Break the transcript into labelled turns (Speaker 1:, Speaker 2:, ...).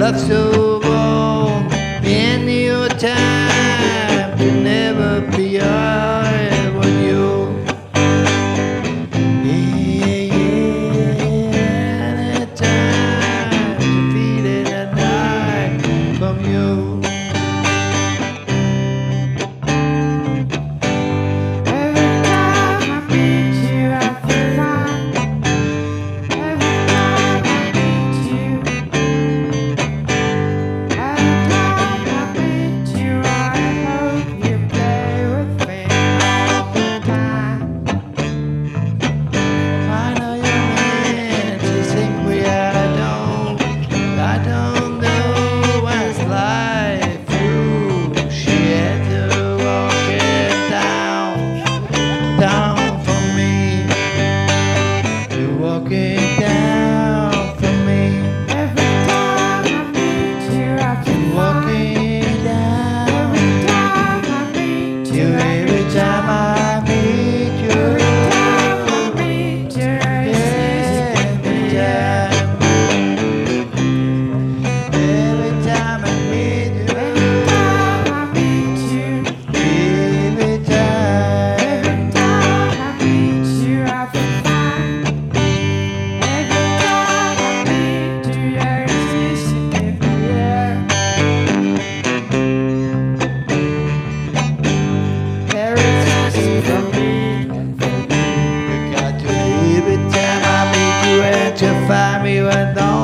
Speaker 1: love so warm in your time to never be I when you the time to feel it at night from you. Down for me, you're walking down for me.
Speaker 2: Every time I meet you, I feel
Speaker 1: Walking down.
Speaker 2: Every time I meet you,
Speaker 1: Every time I meet you.
Speaker 2: every time I meet you,
Speaker 1: Every time I meet you.
Speaker 2: every time I meet you,
Speaker 1: Every time.
Speaker 2: every time I meet you, I feel fine. Every time I meet you, you're existing in the air. There is this for me.
Speaker 1: You got to every time I meet you and you find me when